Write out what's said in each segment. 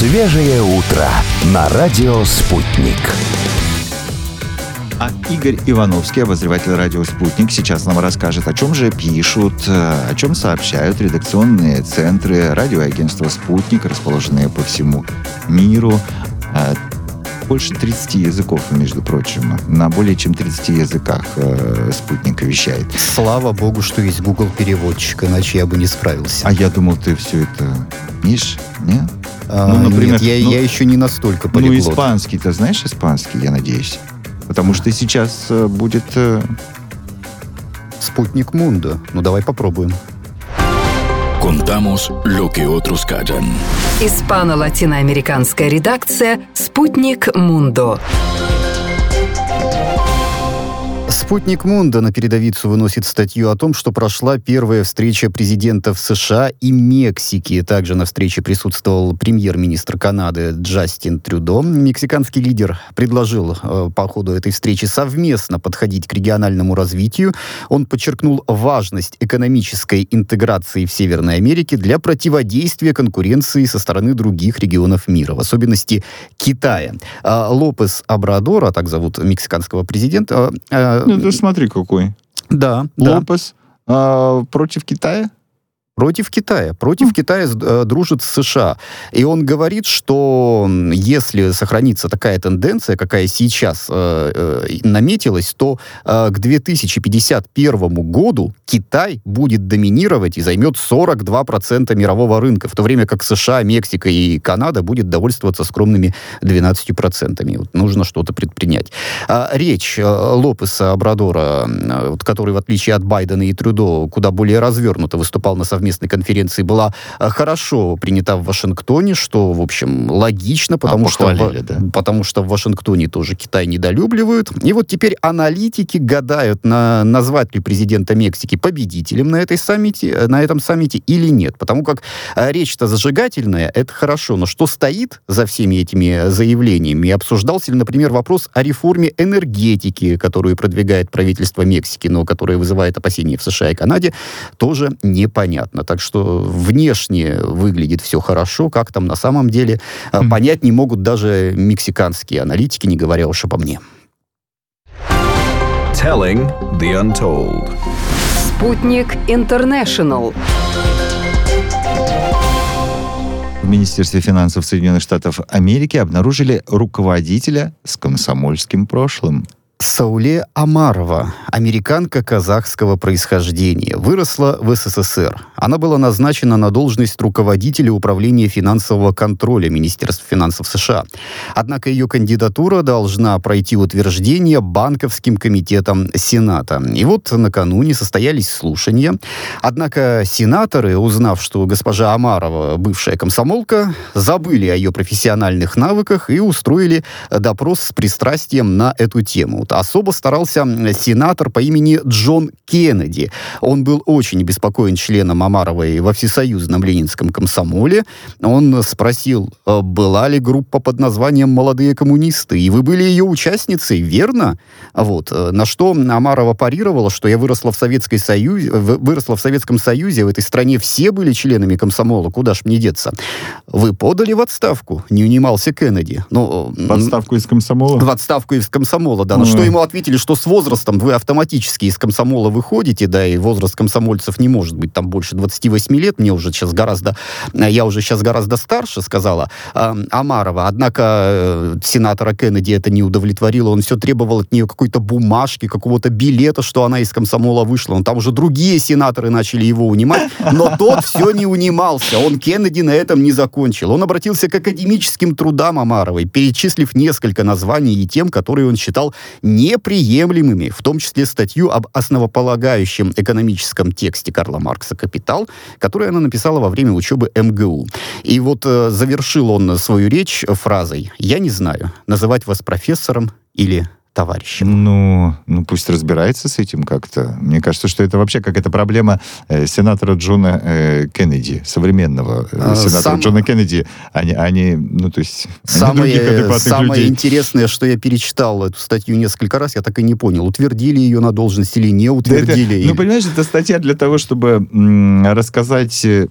Свежее утро на радио «Спутник». А Игорь Ивановский, обозреватель радио «Спутник», сейчас нам расскажет, о чем же пишут, о чем сообщают редакционные центры радиоагентства «Спутник», расположенные по всему миру. Больше 30 языков, между прочим. На более чем 30 языках «Спутник» вещает. Слава богу, что есть Google переводчик, иначе я бы не справился. А я думал, ты все это умеешь, нет? Например, нет, я еще не настолько полиглот. Ну, испанский, ты знаешь испанский, я надеюсь? Потому что сейчас будет... Спутник Мундо. Ну, давай попробуем. Contamos lo que otros callan. Испано-латиноамериканская редакция «Спутник Мундо». «Спутник Мундо» на передовицу выносит статью о том, что прошла первая встреча президентов США и Мексики. Также на встрече присутствовал премьер-министр Канады Джастин Трюдо. Мексиканский лидер предложил по ходу этой встречи совместно подходить к региональному развитию. Он подчеркнул важность экономической интеграции в Северной Америке для противодействия конкуренции со стороны других регионов мира, в особенности Китая. Лопес Обрадор, а так зовут мексиканского президента... Ну, ты смотри, какой. Да. Лопес против Китая? Против Китая. Против Китая дружит с США. И он говорит, что если сохранится такая тенденция, какая сейчас наметилась, то к 2051 году Китай будет доминировать и займет 42% мирового рынка, в то время как США, Мексика и Канада будет довольствоваться скромными 12%. Вот нужно что-то предпринять. Речь Лопеса Обрадора, который, в отличие от Байдена и Трюдо, куда более развернуто выступал на совместной конференции, была хорошо принята в Вашингтоне, что, в общем, логично, потому что в Вашингтоне тоже Китай недолюбливают. И вот теперь аналитики гадают, назвать ли президента Мексики победителем на этом саммите или нет. Потому как речь-то зажигательная, это хорошо, но что стоит за всеми этими заявлениями? Обсуждался ли, например, вопрос о реформе энергетики, которую продвигает правительство Мексики, но которая вызывает опасения в США и Канаде, тоже непонятно. Так что внешне выглядит все хорошо, как там на самом деле, понять не могут даже мексиканские аналитики, не говоря уж обо мне. Telling the Untold. «Спутник Интернешнл». В Министерстве финансов Соединенных Штатов Америки обнаружили руководителя с комсомольским прошлым. Сауле Амарова, американка казахского происхождения, выросла в СССР. Она была назначена на должность руководителя управления финансового контроля Министерства финансов США. Однако ее кандидатура должна пройти утверждение Банковским комитетом Сената. И вот накануне состоялись слушания. Однако сенаторы, узнав, что госпожа Амарова бывшая комсомолка, забыли о ее профессиональных навыках и устроили допрос с пристрастием на эту тему. Особо старался сенатор по имени Джон Кеннеди. Он был очень обеспокоен членом Амаровой во всесоюзном ленинском комсомоле. Он спросил, была ли группа под названием «Молодые коммунисты», и вы были ее участницей, верно? Вот. На что Амарова парировала, что я выросла в Советском Союзе, в этой стране все были членами комсомола, куда ж мне деться? Вы подали в отставку? Не унимался Кеннеди. В отставку из комсомола? В отставку из комсомола, да. Что ему ответили, что с возрастом вы автоматически из комсомола выходите, да, и возраст комсомольцев не может быть там больше 28 лет, я уже сейчас гораздо старше, сказала Амарова. Однако сенатора Кеннеди это не удовлетворило, он все требовал от нее какой-то бумажки, какого-то билета, что она из комсомола вышла. Там уже другие сенаторы начали его унимать, но тот все не унимался, Кеннеди на этом не закончил. Он обратился к академическим трудам Амаровой, перечислив несколько названий и тем, которые он считал неприемлемыми, в том числе статью об основополагающем экономическом тексте Карла Маркса «Капитал», которую она написала во время учебы МГУ. И вот завершил он свою речь фразой: «Я не знаю, называть вас профессором или товарищем. Ну, пусть разбирается с этим как-то. Мне кажется, что это вообще какая-то проблема сенатора Джона Кеннеди, современного сенатора Джона Кеннеди. Они Самое интересное, что я перечитал эту статью несколько раз, я так и не понял, утвердили ее на должность или не утвердили. Понимаешь, это статья для того, чтобы рассказать,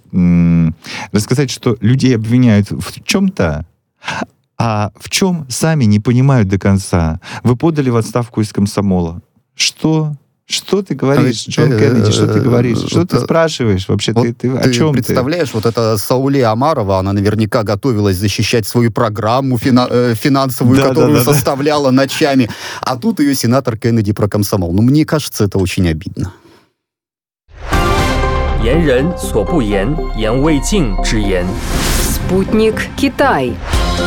что людей обвиняют в чем-то, а в чем сами не понимают до конца. Вы подали в отставку из комсомола. Что? Что ты говоришь, Джон Кеннеди? Что ты говоришь? Что ты спрашиваешь? Вообще, вот ты о чем ты? Представляешь, вот эта Сауле Амарова, она наверняка готовилась защищать свою программу финансовую, которую составляла ночами. А тут ее сенатор Кеннеди про комсомол. Мне кажется, это очень обидно. 言人所不言，言未尽之言。 Спутник Китай.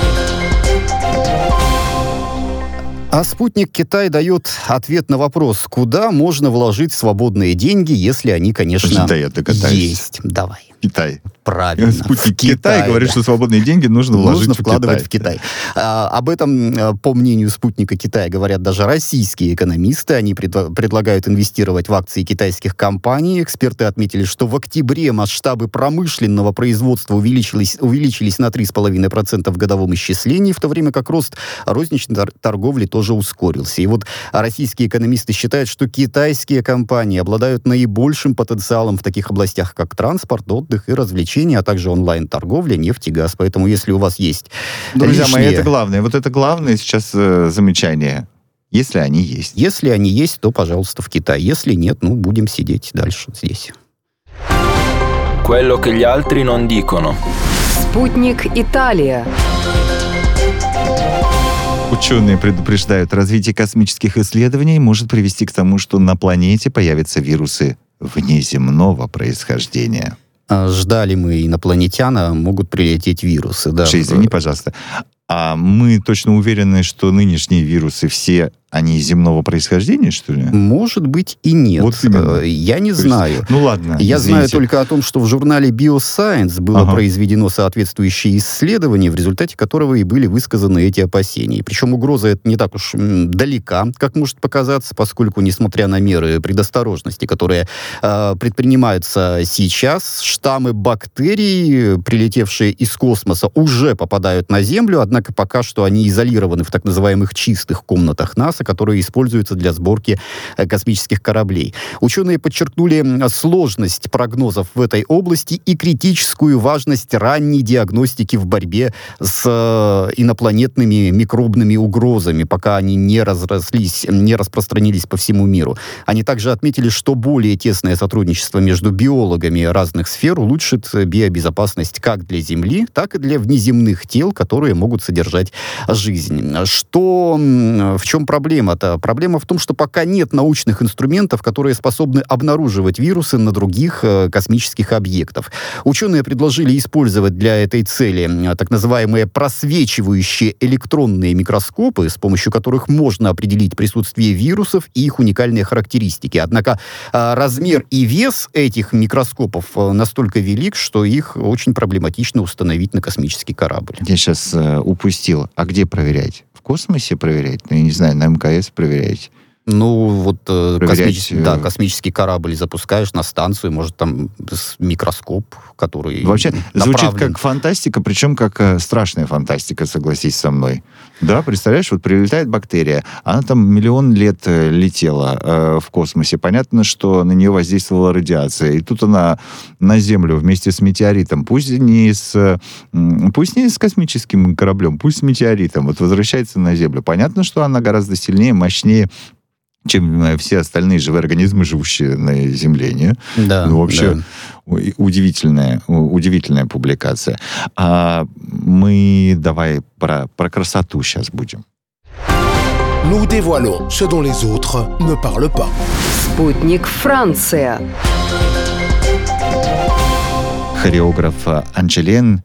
А спутник Китай дает ответ на вопрос, куда можно вложить свободные деньги, если они, конечно, есть. Давай. Китай. Правильно. Спутник Китай говорит, что свободные деньги нужно вкладывать в Китай. Об этом, по мнению спутника Китая, говорят даже российские экономисты. Они предлагают инвестировать в акции китайских компаний. Эксперты отметили, что в октябре масштабы промышленного производства увеличились на 3,5% в годовом исчислении, в то время как рост розничной торговли тоже ускорился. И вот российские экономисты считают, что китайские компании обладают наибольшим потенциалом в таких областях, как транспорт, отдых и развлечения, а также онлайн-торговля, нефть и газ. Поэтому, если у вас есть друзья мои, это главное. Вот это главное сейчас замечание. Если они есть. Если они есть, то, пожалуйста, в Китай. Если нет, будем сидеть дальше здесь. Quello che gli altri non dicono. Спутник Италия. Ученые предупреждают, развитие космических исследований может привести к тому, что на планете появятся вирусы внеземного происхождения. Ждали мы инопланетян, а могут прилететь вирусы. Да. Извини, пожалуйста. А мы точно уверены, что нынешние вирусы все, они земного происхождения, что ли? Может быть и нет. Вот именно. Я не знаю. Ладно, Я извините. знаю только о том, что в журнале Bioscience было произведено соответствующее исследование, в результате которого и были высказаны эти опасения. Причем угроза эта не так уж далека, как может показаться, поскольку, несмотря на меры предосторожности, которые предпринимаются сейчас, штаммы бактерий, прилетевшие из космоса, уже попадают на Землю, однако пока что они изолированы в так называемых чистых комнатах НАСА, которые используются для сборки космических кораблей. Ученые подчеркнули сложность прогнозов в этой области и критическую важность ранней диагностики в борьбе с инопланетными микробными угрозами, пока они не распространились по всему миру. Они также отметили, что более тесное сотрудничество между биологами разных сфер улучшит биобезопасность как для Земли, так и для внеземных тел, которые могут содержать жизнь. В чем проблема-то? Проблема в том, что пока нет научных инструментов, которые способны обнаруживать вирусы на других космических объектах. Ученые предложили использовать для этой цели так называемые просвечивающие электронные микроскопы, с помощью которых можно определить присутствие вирусов и их уникальные характеристики. Однако размер и вес этих микроскопов настолько велик, что их очень проблематично установить на космический корабль. Я сейчас упустил. А где проверять? В космосе проверять? Я не знаю, на МКС проверять. Космический корабль запускаешь на станцию, может, там микроскоп, который вообще направлен. Звучит как фантастика, причем как страшная фантастика, согласись со мной. Да, представляешь, вот прилетает бактерия, она там миллион лет летела в космосе. Понятно, что на нее воздействовала радиация. И тут она на Землю вместе с метеоритом, пусть не с космическим кораблем, пусть с метеоритом, вот возвращается на Землю. Понятно, что она гораздо сильнее, мощнее, чем все остальные живые организмы, живущие на Земле, не? Да. Вообще удивительная публикация. А мы давай про красоту сейчас будем. Nous dévoilons ce dont les autres ne parlent pas. Спутник Франция. Хореограф Анжелен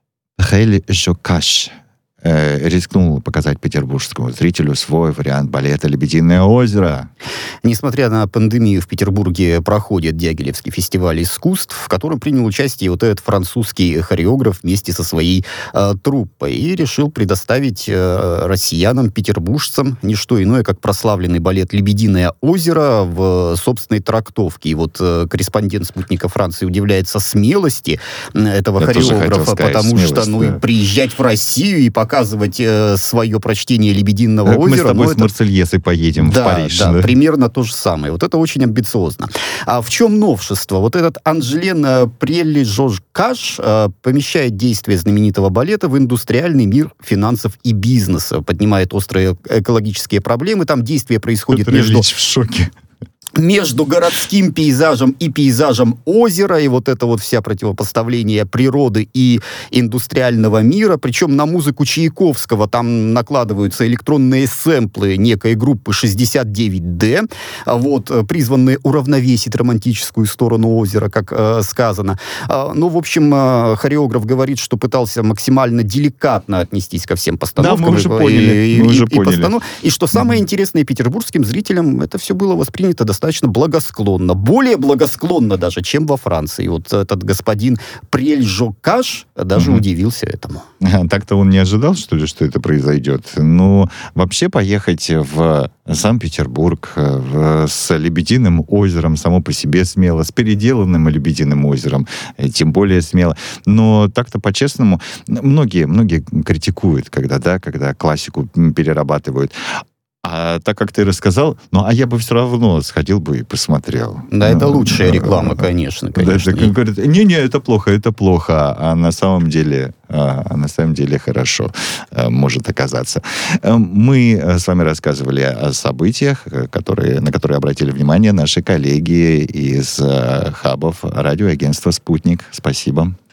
Жокаш рискнул показать петербургскому зрителю свой вариант балета «Лебединое озеро». Несмотря на пандемию, в Петербурге проходит Дягилевский фестиваль искусств, в котором принял участие вот этот французский хореограф вместе со своей труппой и решил предоставить россиянам, петербуржцам, не что иное, как прославленный балет «Лебединое озеро» в собственной трактовке. И вот корреспондент «Спутника Франции» удивляется смелости этого хореографа, потому что, приезжать в Россию и показывать свое прочтение «Лебединого озера». Мы с тобой с Марсельезой поедем в Париж. Да, примерно то же самое. Вот это очень амбициозно. А в чем новшество? Вот этот Анжелен Прелли-Жорж-Каш помещает действие знаменитого балета в индустриальный мир финансов и бизнеса, поднимает острые экологические проблемы. Там действие происходит в шоке. Между городским пейзажем и пейзажем озера, и вот это вот вся противопоставление природы и индустриального мира, причем на музыку Чайковского там накладываются электронные сэмплы некой группы 69D, вот, призванные уравновесить романтическую сторону озера, как сказано. Ну, в общем, хореограф говорит, что пытался максимально деликатно отнестись ко всем постановкам. Да, мы уже поняли. И что самое интересное, петербургским зрителям это все было воспринято достаточно благосклонно. Более благосклонно даже, чем во Франции. Вот этот господин Прель-Жорж-Каш даже удивился этому. Так-то он не ожидал, что ли, что это произойдет? Ну, вообще поехать в Санкт-Петербург с Лебединым озером само по себе смело, с переделанным Лебединым озером тем более смело. Но так-то по-честному, многие критикуют, когда классику перерабатывают. А так как ты рассказал, я бы все равно сходил бы и посмотрел. Да, это лучшая реклама, конечно. Да, говорят, не, это плохо, а на самом деле хорошо может оказаться. Мы с вами рассказывали о событиях, на которые обратили внимание наши коллеги из хабов радиоагентства «Спутник». Спасибо.